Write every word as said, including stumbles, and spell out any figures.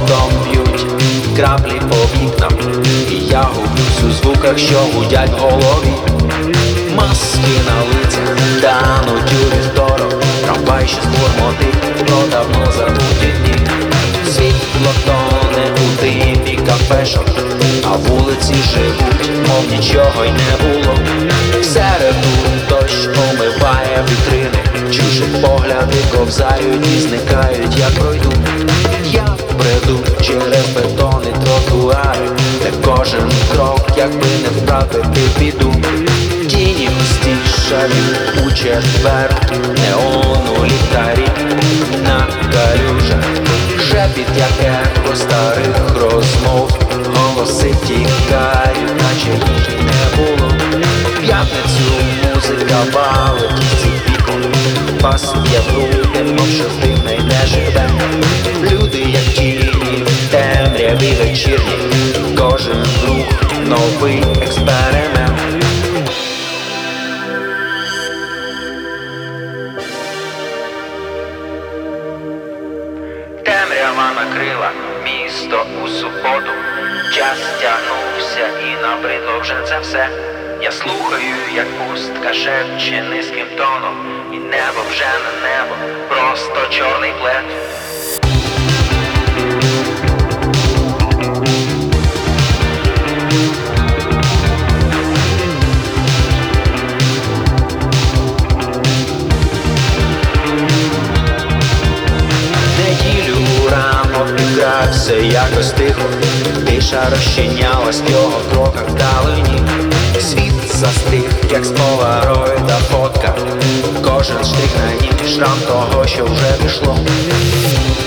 Раптом б'ють краплі по вікнам, і я гублюсь у звуках, що гудять в голові. Маски на лицях тануть у вівторок, трамвай ще збурмотить про давно забуті дні. Світло тоне у димі кафешок, а вулиці живуть, мов нічого й не було. Всереду дощ омиває вітрини, чужі погляди ковзають і зникають, як пройду. Я бреду через бетони тротуари, де кожен крок, якби не втратити біду. Тіні густішають у четвер, неону ліхтарі на калюжах. Шепіт, як ехо старих розмов, голоси тікають, наче їх і не було. В п'ятницю музика валить із цих вікон, пасує в люди, мов що з дивне й не живе. Люди, як тіні, в темряві вечірні, кожен рух — новий експеримент. Темрява накрила місто у суботу. Час тягнувся і набридло вже це все. Я слухаю, як пустка шепче низьким тоном, і небо вже не небо, просто чорний плед. Все якось тихо, тиша розчинялась в його кроках вдалині. Світ застиг, як з полароїда фотка, кожен штрих на ній шрам того, що вже пішло.